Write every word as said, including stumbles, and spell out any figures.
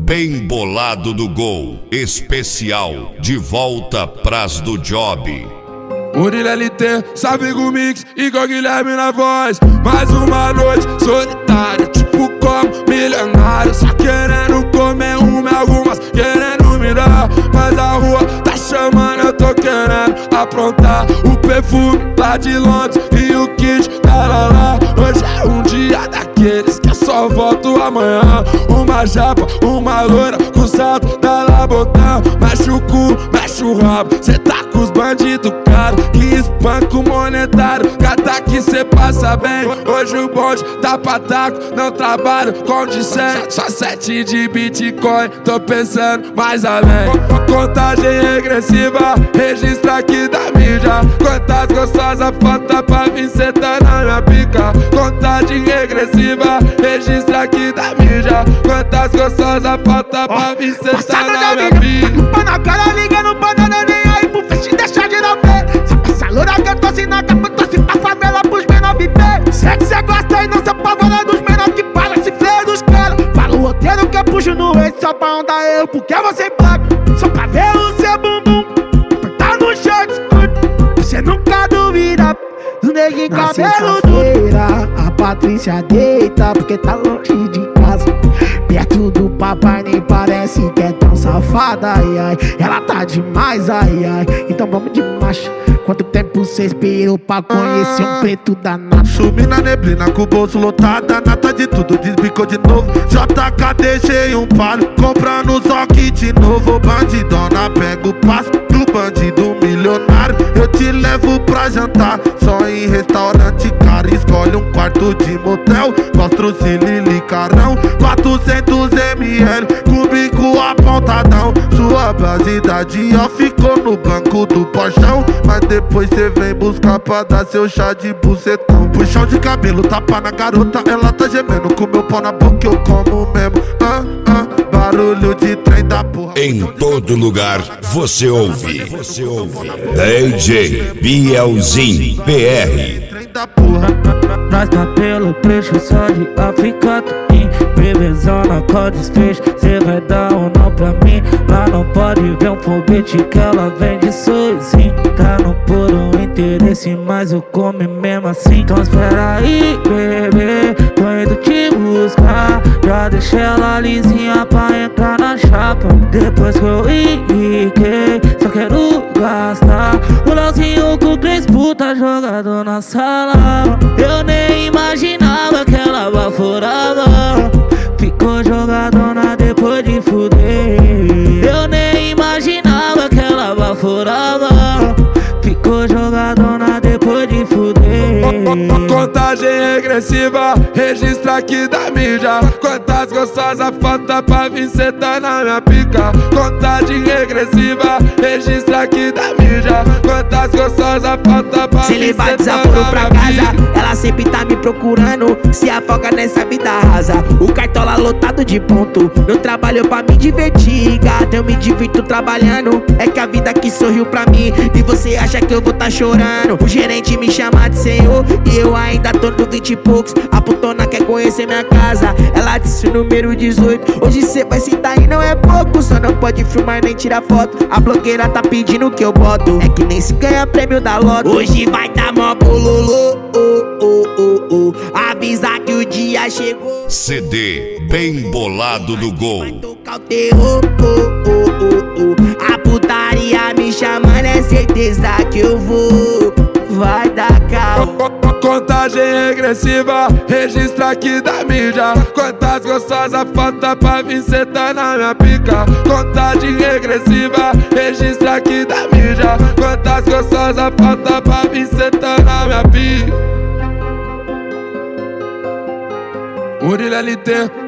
Bem bolado do gol, especial, de volta pras do job. Murilo L T, Savigo Mix, Igor Guilherme na voz. Mais uma noite solitária, tipo como milionário. Só querendo comer uma, algumas querendo me dar. Mas a rua tá chamando, eu tô querendo aprontar. O perfume lá de Londres e o kit tá lá lá. Hoje é um dia daqueles que eu só volto amanhã. Uma japa, uma loira com salto da Labotão. Mexe o cu, mexe o rabo, cê tá com os bandidos caros que espanca o monetário. Cada que cê passa bem. Hoje o bonde tá pra taco, não trabalho com de cem. Só sete de Bitcoin, tô pensando mais além. Contagem regressiva, registra aqui da mídia. Quantas gostosas falta pra vir sentar na minha pica. Contagem regressiva, registra aqui da mídia. Quantas gostosas falta pra vir sentar na minha pica. Pá na cara, liga no banana, nem aí pro feixe, deixa de não ver. Se passa loura que eu tô assim na capa, eu tô assim pra favela pros menor viver. Sei que cê gosta e não se apavora dos menor que paga esse freio dos caras. Fala o roteiro que eu puxo no ex só pra onda eu, porque você placa. Só pra ver o seu bumbum apertar no short skirt. Você nunca duvida do neguinho cabelo duro. A Patrícia deita porque tá longe de casa, perto do papai nem parece que é tão safada, ai ai. Ela tá demais, ai ai. Então vamos de marcha. Quanto tempo cê esperou pra conhecer um preto danado? Sumi na neblina com o bolso lotado, nata de tudo, desbicou de novo. J K deixei um palho, comprando só kit novo. Bandidona pega o passo do bandido milionário. Eu te levo pra jantar, só em restaurante caro. Escolhe um quarto de motel, mostra o Cilili carão. Quatrocentos mililitros, com bico apontadão. Sua base da Dior ficou no banco do porchão, mas depois cê vem buscar pra dar seu chá de bucetão. Puxão de cabelo, tapa na garota, ela tá gemendo. Com meu pau na boca eu como mesmo. Ah, ah, barulho de trem da porra. Em todo lugar você ouve, você ouve D J Bielzinho P R. Trem da porra. Nós tá pelo trecho só de África Turim. Bebezona com desfecho, cê vai dar um não pra mim. Lá não pode ver um foguete que ela vem de sozinho. Tá no puro interesse, mas eu come mesmo assim. Então espera aí, bebê, tô indo te buscar. Já deixei ela lisinha pra entrar na chapa. Depois que eu enriquei, só quero gastar. O Leozinho com três putas jogado na sala. Eu nem imaginava que ela baforava. Ficou jogadona depois de fuder. Eu nem imaginava que ela baforava. Ficou jogadona depois de fuder. Contagem regressiva, registra aqui da mídia. Quantas gostosas falta pra vir sentar na minha pica. Contagem regressiva, registra aqui da mídia. Quantas gostosas falta pra se vir levar sentar desaforo na pra minha casa, pica. ela sempre tá me procurando. Se afoga nessa vida rasa, o cartola lotado de ponto. Eu trabalho pra me divertir, gata, eu me divirto trabalhando. É que a vida que sorriu pra mim, e você acha que eu vou tá chorando. O gerente me chama de senhor, e eu ainda tô no vinte e poucos. A putona quer conhecer minha casa, ela disse o número dezoito. Hoje cê vai sentar e não é pouco, só não pode filmar nem tirar foto. A blogueira tá pedindo que eu boto, é que nem se ganha prêmio da loto. Hoje vai dar mó bololô, oh, oh, oh, oh. Avisa que o dia chegou. C D Bem Bolado do Gol. Vai tocar o terror, oh, oh, oh, oh. A putaria me chamando, é certeza que eu vou. Vai dar calma. Contagem regressiva, registra aqui da mídia. Quantas gostosas falta pra vir sentar na minha pica. Contagem regressiva, registra aqui da mídia. Quantas gostosas falta pra vir sentar na minha pica. Murilo L T.